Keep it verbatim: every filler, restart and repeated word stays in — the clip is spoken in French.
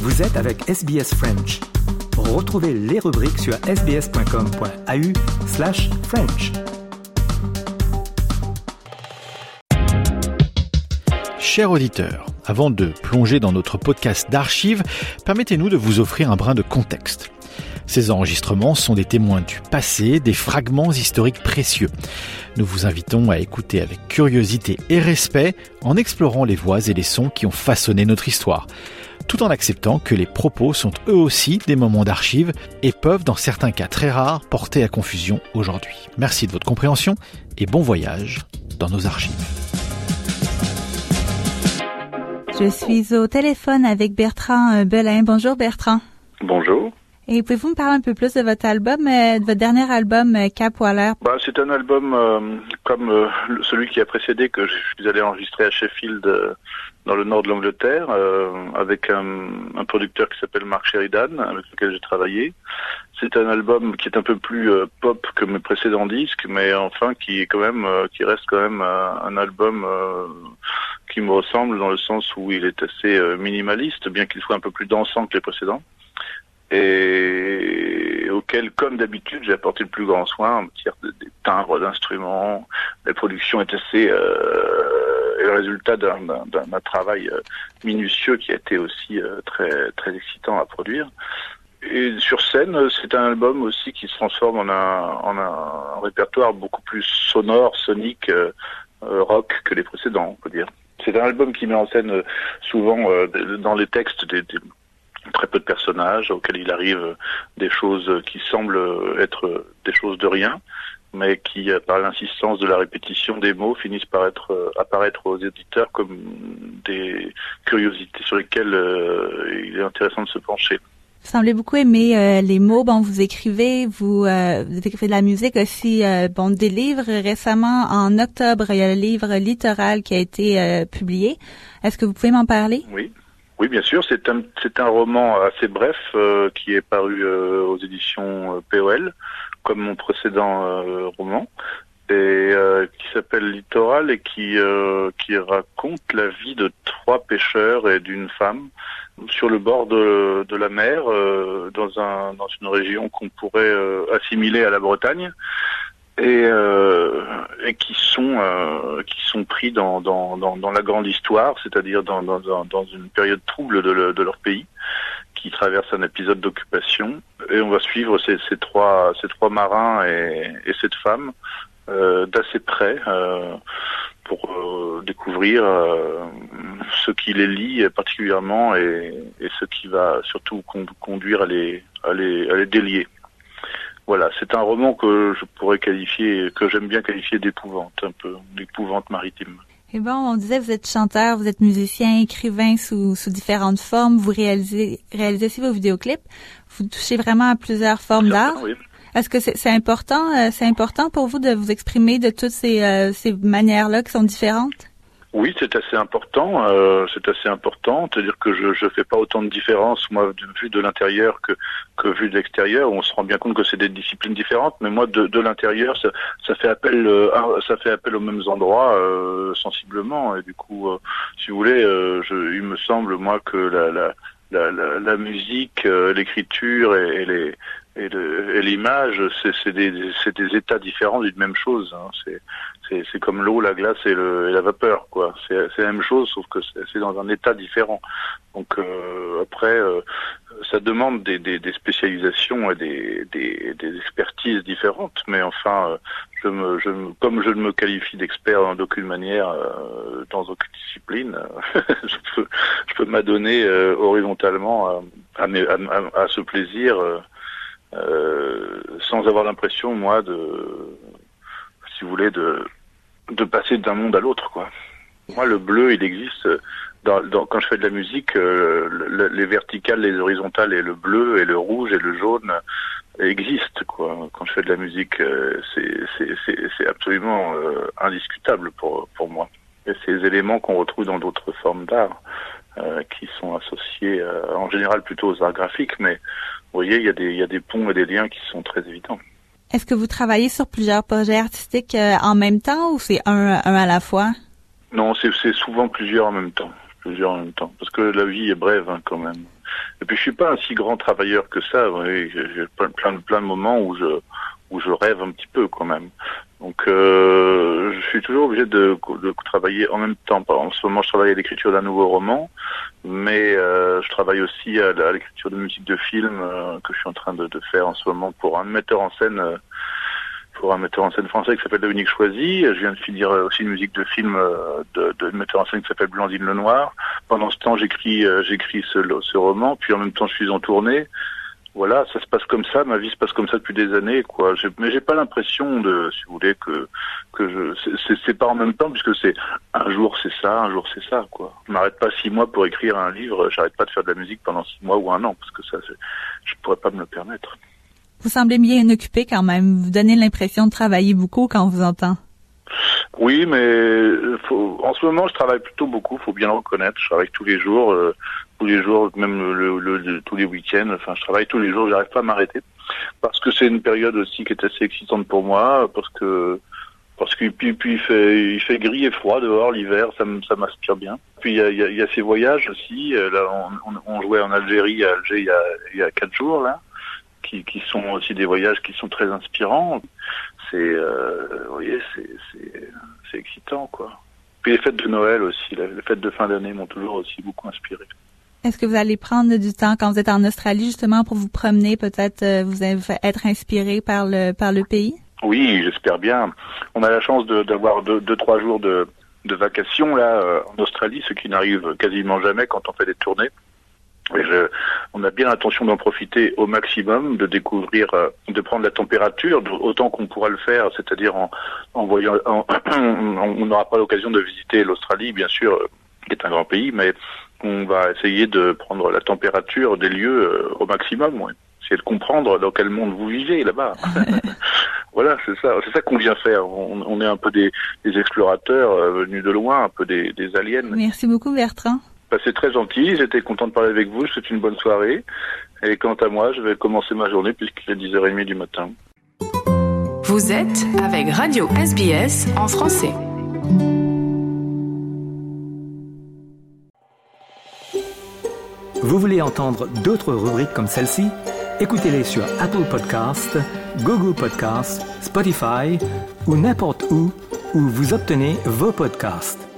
Vous êtes avec S B S French. Retrouvez les rubriques sur sbs.com.au slash French. Chers auditeurs, avant de plonger dans notre podcast d'archives, permettez-nous de vous offrir un brin de contexte. Ces enregistrements sont des témoins du passé, des fragments historiques précieux. Nous vous invitons à écouter avec curiosité et respect en explorant les voix et les sons qui ont façonné notre histoire, tout en acceptant que les propos sont eux aussi des moments d'archives et peuvent, dans certains cas très rares, porter à confusion aujourd'hui. Merci de votre compréhension et bon voyage dans nos archives. Je suis au téléphone avec Bertrand Belin. Bonjour Bertrand. Bonjour. Et pouvez-vous me parler un peu plus de votre album, euh, de votre dernier album, euh, Cap Waller? Bah, c'est un album euh, comme euh, celui qui a précédé, que je suis allé enregistrer à Sheffield, euh, dans le nord de l'Angleterre, euh, avec un, un producteur qui s'appelle Mark Sheridan, avec lequel j'ai travaillé. C'est un album qui est un peu plus euh, pop que mes précédents disques, mais enfin qui est quand même, euh, qui reste quand même euh, un album euh, qui me ressemble dans le sens où il est assez euh, minimaliste, bien qu'il soit un peu plus dansant que les précédents, et auquel, comme d'habitude, j'ai apporté le plus grand soin en matière de, des timbres d'instruments. La production est assez euh, le résultat d'un, d'un, d'un travail euh, minutieux qui a été aussi euh, très très excitant à produire. Et sur scène, c'est un album aussi qui se transforme en un, en un, un répertoire beaucoup plus sonore, sonique, euh, euh, rock que les précédents, on peut dire. C'est un album qui met en scène euh, souvent euh, dans les textes des, des très peu de personnages auxquels il arrive des choses qui semblent être des choses de rien, mais qui, par l'insistance de la répétition des mots, finissent par être apparaître aux éditeurs comme des curiosités sur lesquelles euh, il est intéressant de se pencher. Vous semblez beaucoup aimer euh, les mots. Bon, vous écrivez, vous, euh, vous écrivez de la musique aussi, euh, bon, des livres. Récemment, en octobre, il y a le livre Littoral qui a été euh, publié. Est-ce que vous pouvez m'en parler? Oui. Oui, bien sûr. C'est un, c'est un roman assez bref euh, qui est paru euh, aux éditions euh, P O L, comme mon précédent euh, roman, et euh, qui s'appelle Littoral et qui euh, qui raconte la vie de trois pêcheurs et d'une femme sur le bord de, de la mer, euh, dans un dans une région qu'on pourrait euh, assimiler à la Bretagne. Et, euh, et qui sont euh, qui sont pris dans dans dans, dans la grande histoire, c'est-à-dire dans dans dans une période trouble de, le, de leur pays, qui traverse un épisode d'occupation. Et on va suivre ces, ces trois ces trois marins et, et cette femme euh, d'assez près euh, pour euh, découvrir euh, ce qui les lie particulièrement et, et ce qui va surtout conduire à les à les à les délier. Voilà, c'est un roman que je pourrais qualifier, que j'aime bien qualifier d'épouvante, un peu, d'épouvante maritime. Et bon, on disait, vous êtes chanteur, vous êtes musicien, écrivain sous, sous différentes formes, vous réalisez, réalisez aussi vos vidéoclips, vous touchez vraiment à plusieurs formes d'art. Oui. Est-ce que c'est, c'est important, euh, c'est important pour vous de vous exprimer de toutes ces, euh, ces manières-là qui sont différentes? Oui, c'est assez important. Euh, c'est assez important. C'est-à-dire que je je fais pas autant de différence moi vu de l'intérieur que que vu de l'extérieur. On se rend bien compte que c'est des disciplines différentes, mais moi de de l'intérieur, ça ça fait appel euh, ça fait appel aux mêmes endroits euh, sensiblement. Et du coup, euh, si vous voulez, euh, je, il me semble moi que la la la la, la musique, euh, l'écriture et, et les et, le, et l'image, c'est, c'est, des, c'est des états différents d'une même chose. Hein. C'est, c'est, c'est comme l'eau, la glace et, le, et la vapeur, quoi. C'est, c'est la même chose, sauf que c'est, c'est dans un état différent. Donc euh, après, euh, ça demande des, des, des spécialisations et des, des, des expertises différentes. Mais enfin, euh, je me, je me, comme je ne me qualifie d'expert en d'aucune manière euh, dans aucune discipline, je peux, je peux m'adonner euh, horizontalement à, à, mes, à, à, à ce plaisir. Euh, Euh, sans avoir l'impression, moi, de, si vous voulez, de, de passer d'un monde à l'autre, quoi. Moi, le bleu, il existe dans, dans, quand je fais de la musique, euh, le, les verticales, les horizontales, et le bleu, et le rouge, et le jaune existent, quoi. Quand je fais de la musique, euh, c'est, c'est, c'est, c'est absolument euh, indiscutable pour, pour moi. Et ces éléments qu'on retrouve dans d'autres formes d'art, euh, qui sont associés, euh, en général, plutôt aux arts graphiques, mais vous voyez, il y a des, il y a des ponts et des liens qui sont très évidents. Est-ce que vous travaillez sur plusieurs projets artistiques euh, en même temps ou c'est un, un à la fois? Non, c'est, c'est souvent plusieurs en même temps. Plusieurs en même temps. Parce que la vie est brève, hein, quand même. Et puis je suis pas un si grand travailleur que ça. Oui, j'ai plein, plein, plein de moments où je où je rêve un petit peu quand même. Donc euh, je suis toujours obligé de, de travailler en même temps. En ce moment, je travaille à l'écriture d'un nouveau roman, mais euh, je travaille aussi à, à l'écriture de musique de film euh, que je suis en train de, de faire en ce moment pour un metteur en scène. Euh, pour un metteur en scène français qui s'appelle Dominique Choisy. Je viens de finir aussi une musique de film de, de metteur en scène qui s'appelle Blandine Lenoir. Pendant ce temps, j'écris, j'écris ce, ce roman, puis en même temps, je suis en tournée. Voilà, ça se passe comme ça, ma vie se passe comme ça depuis des années, quoi. J'ai, mais j'ai pas l'impression de, si vous voulez, que que je, c'est, c'est pas en même temps, puisque c'est un jour c'est ça, un jour c'est ça, quoi. Je m'arrête pas six mois pour écrire un livre, j'arrête pas de faire de la musique pendant six mois ou un an, parce que ça, c'est, je pourrais pas me le permettre. Vous semblez bien occupé quand même. Vous donnez l'impression de travailler beaucoup quand on vous entend. Oui, mais faut, en ce moment, je travaille plutôt beaucoup, faut bien le reconnaître. Je travaille tous les jours, euh, tous les jours, même le, le, le, tous les week-ends. Enfin, je travaille tous les jours, j'arrive pas à m'arrêter. Parce que c'est une période aussi qui est assez excitante pour moi, parce que parce que puis, puis il fait il fait gris et froid dehors l'hiver, ça ça m'inspire bien. Puis il y a, il y a, il y a ces voyages aussi. Là, on, on, on jouait en Algérie, à Alger, il y a il y a quatre jours là. Qui, qui sont aussi des voyages qui sont très inspirants. C'est, euh, vous voyez, c'est, c'est, c'est excitant, quoi. Puis les fêtes de Noël aussi, les fêtes de fin d'année m'ont toujours aussi beaucoup inspiré. Est-ce que vous allez prendre du temps quand vous êtes en Australie justement pour vous promener, peut-être euh, vous être inspiré par le par le pays? Oui, j'espère bien. On a la chance de, d'avoir deux, deux, trois jours de, de vacations là euh, en Australie, ce qui n'arrive quasiment jamais quand on fait des tournées. Et je, on a bien l'intention d'en profiter au maximum, de découvrir, de prendre la température autant qu'on pourra le faire, c'est-à-dire en, en voyant, en, on n'aura pas l'occasion de visiter l'Australie, bien sûr, qui est un grand pays, mais on va essayer de prendre la température des lieux au maximum, ouais. Essayer de comprendre dans quel monde vous vivez là-bas. Voilà, c'est ça, c'est ça qu'on vient faire. On, on est un peu des, des explorateurs venus de loin, un peu des, des aliens. Merci beaucoup, Bertrand. Bah, c'est très gentil, j'étais content de parler avec vous, je vous souhaite une bonne soirée. Et quant à moi, je vais commencer ma journée puisqu'il est dix heures trente du matin. Vous êtes avec Radio S B S en français. Vous voulez entendre d'autres rubriques comme celle-ci? Écoutez-les sur Apple Podcasts, Google Podcasts, Spotify ou n'importe où où vous obtenez vos podcasts.